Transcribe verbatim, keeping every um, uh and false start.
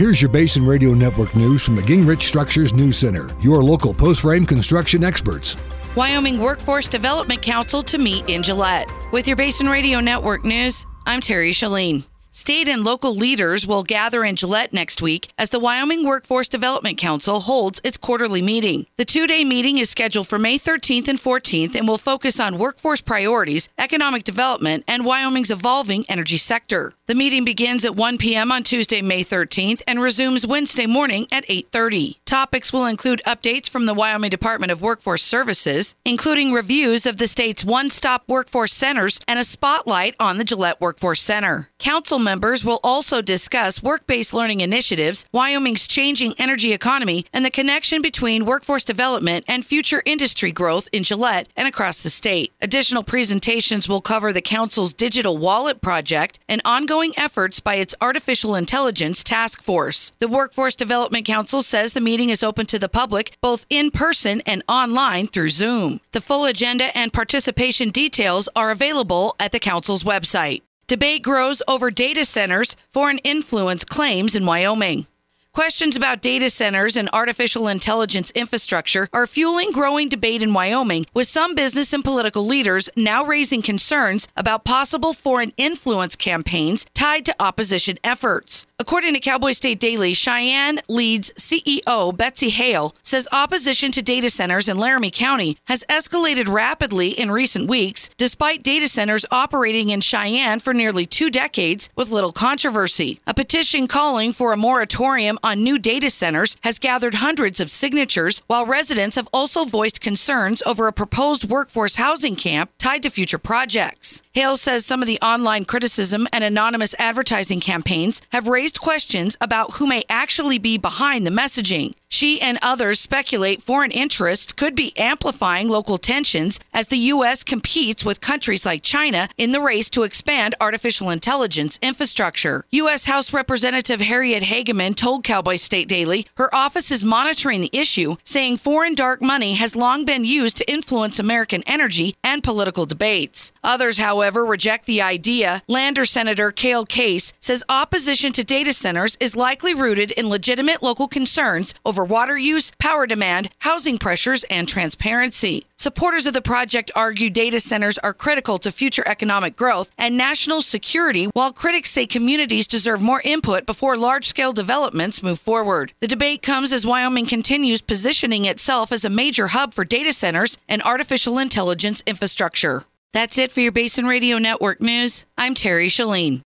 Here's your Basin Radio Network news from the Gingrich Structures News Center, your local post-frame construction experts. Wyoming Workforce Development Council to meet in Gillette. With your Basin Radio Network news, I'm Terry Shalene. State and local leaders will gather in Gillette next week as the Wyoming Workforce Development Council holds its quarterly meeting. The two-day meeting is scheduled for May thirteenth and fourteenth and will focus on workforce priorities, economic development, and Wyoming's evolving energy sector. The meeting begins at one p.m. on Tuesday, May thirteenth and resumes Wednesday morning at eight thirty. Topics will include updates from the Wyoming Department of Workforce Services, including reviews of the state's one-stop workforce centers and a spotlight on the Gillette Workforce Center. Council members will also discuss work-based learning initiatives, Wyoming's changing energy economy, and the connection between workforce development and future industry growth in Gillette and across the state. Additional presentations will cover the council's digital wallet project and ongoing efforts by its artificial intelligence task force. The Workforce Development Council says the meeting is open to the public, both in person and online through Zoom. The full agenda and participation details are available at the council's website. Debate grows over data centers, foreign influence claims in Wyoming. Questions about data centers and artificial intelligence infrastructure are fueling growing debate in Wyoming, with some business and political leaders now raising concerns about possible foreign influence campaigns tied to opposition efforts. According to Cowboy State Daily, Cheyenne Lead's C E O, Betsy Hale, says opposition to data centers in Laramie County has escalated rapidly in recent weeks, despite data centers operating in Cheyenne for nearly two decades with little controversy. A petition calling for a moratorium on new data centers has gathered hundreds of signatures, while residents have also voiced concerns over a proposed workforce housing camp tied to future projects. Hale says some of the online criticism and anonymous advertising campaigns have raised questions about who may actually be behind the messaging. She and others speculate foreign interests could be amplifying local tensions as the U S competes with countries like China in the race to expand artificial intelligence infrastructure. U S House Representative Harriet Hageman told Cowboy State Daily her office is monitoring the issue, saying foreign dark money has long been used to influence American energy and political debates. Others, however, reject the idea. Lander Senator Cale Case says opposition to data centers is likely rooted in legitimate local concerns over water use, power demand, housing pressures, and transparency. Supporters of the project argue data centers are critical to future economic growth and national security, while critics say communities deserve more input before large-scale developments move forward. The debate comes as Wyoming continues positioning itself as a major hub for data centers and artificial intelligence infrastructure. That's it for your Basin Radio Network news. I'm Terry Shalene.